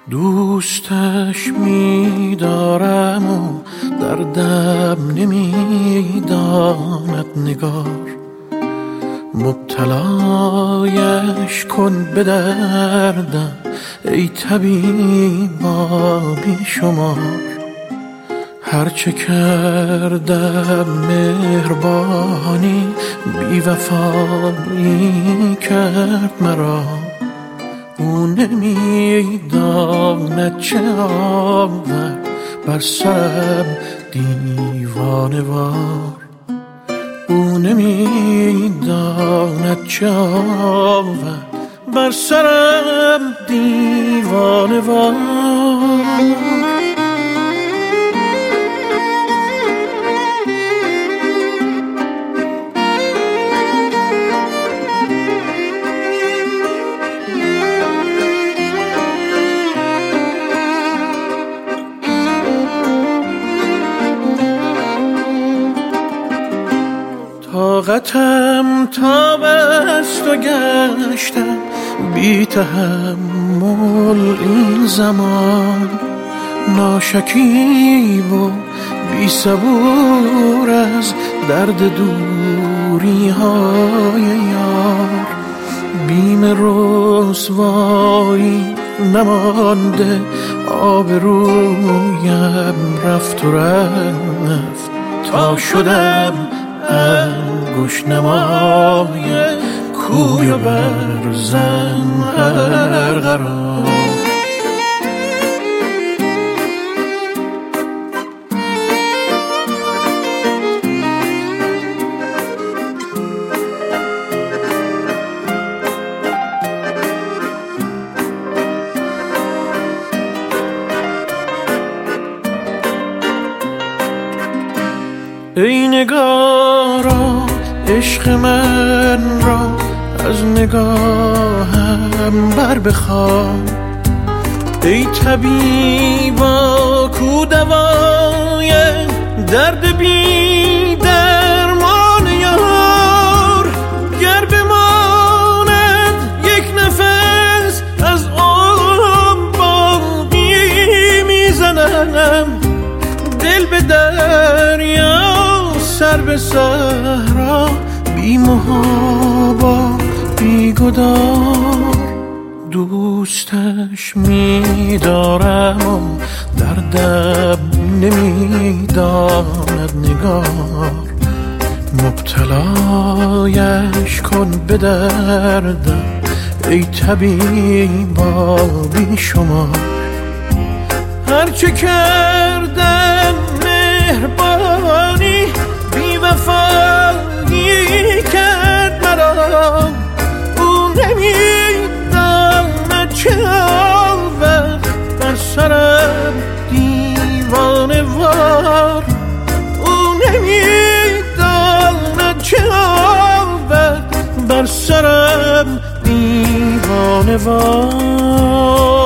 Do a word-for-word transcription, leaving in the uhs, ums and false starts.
دوستش می‌دارم و دردم نمی‌داند نگار، مبتلایش کن به دردم ای طبیبا بی شمار. هرچه کردم مهربانی بی وفایی کرد مرا، او نمی‌داند چه آورد بر سرم دیوانه وار. او نمی‌داند چه آورد بر سرم دیوانه وار. طاقتم تاب است و گشتم بی تحمل این زمان، ناشکیب و بی صبور از درد دوری های یار. بیم رسوایی نمانده، آبرویم رفت و رفت تا شدم انگشت نمای کوی و برزن هر قرار. ای نگارا عشق من را از نگاهم بر بخوان، ای طبیبا کو دوای درد بی درمان یار. گر بماند یک نفس از آن باقی میزنم، دل به دریا سر به صحرا بی محابا بی گدار. دوستش می‌دارم و دردم نمی‌داند نگار، مبتلایش کن به دردم ای طبیبا بی شمار. هرچه کردم مهربانی بی وفایی کرد مرا، او نمی‌داند چه آورد بر سرم دیوانه وار. او نمی‌داند چه آورد بر سرم دیوانه وار.